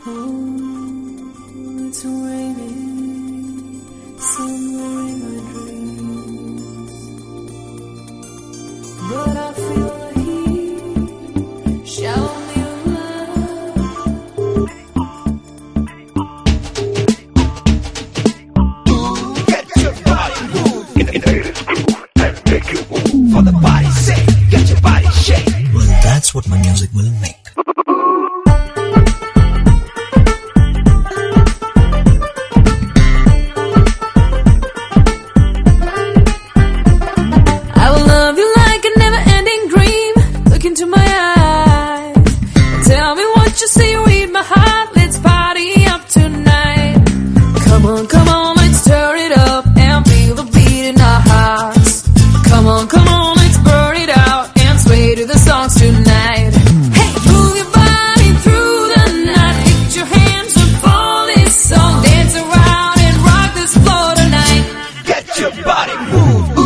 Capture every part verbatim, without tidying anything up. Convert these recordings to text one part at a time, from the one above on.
Oh, it's raining somewhere in my dreams, but I feel the heat. Shower me love. Get your body moving in this groove and make you move for the body say. Get your body shake. Well, that's what my music will make. Into my eyes and tell me what you see. Read my heart. Let's party up tonight. Come on, come on, let's turn it up and feel the beat in our hearts. Come on, come on, let's burn it out and sway to the songs tonight. Hey, move your body through the night. Lift your hands up for this song. Dance around and rock this floor tonight. Get your body moved.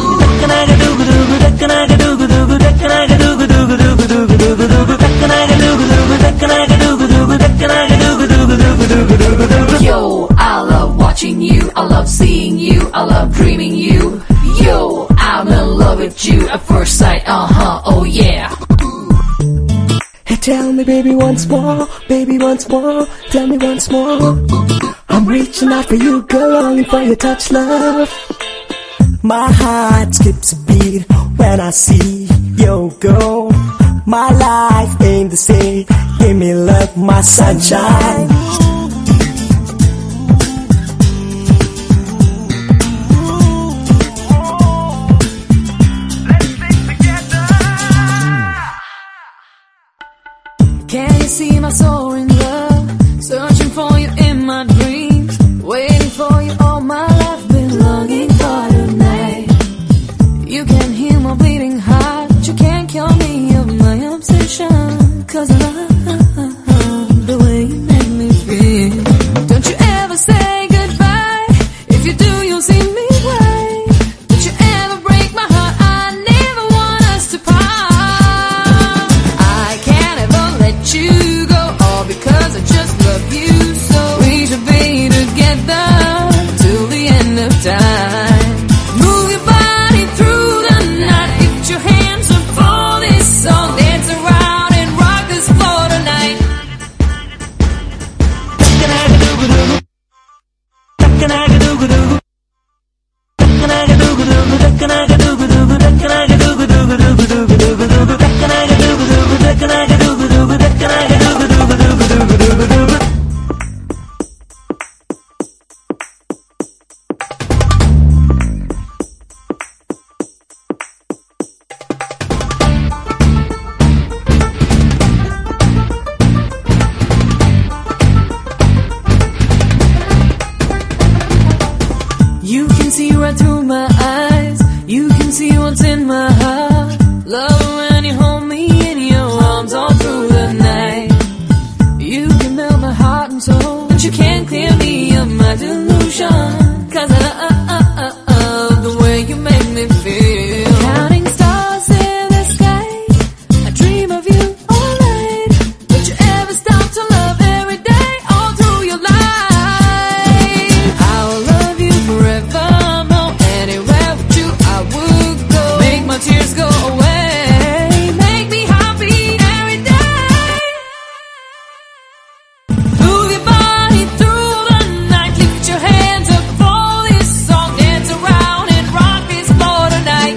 Yo, I love watching you, I love seeing you, I love dreaming you. Yo, I'm in love with you at first sight, uh-huh, oh yeah. Hey, tell me baby once more, baby once more, tell me once more. I'm reaching out for you, girl, longing for your touch, love. My heart skips a beat when I see you go. My life ain't the same, give me love, my sunshine. Can you see my soaring love? Searching for you in my dreams, waiting for you all my life, been longing for tonight. You can hear my beating heart, you can't kill me of my obsession, cause I love the way you make me feel. Don't you ever say goodbye, if you do you'll see me cry. Don't you ever break my heart, I never want us to part. I can't ever let you go, all because I just love you so. We should be together till the end of time. Move your body through the night, lift your hands up for this song. Dance around and rock this floor tonight. You can see right through my eyes, you can see what's in my heart. Love when you hold me in your arms all through the night. You can melt my heart and soul, but you can't clear me of my delusion, cause I love the way you make me feel. Counting stars in the sky, I dream of you all night. Don't you ever stop to love every day, all through your life. I'll love you forevermore, anywhere with you I would go. Make my tears go away, make me happy every day. Move your body through the night, lift your hands up for this song. Dance around and rock this floor tonight.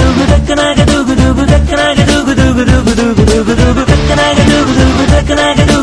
Can I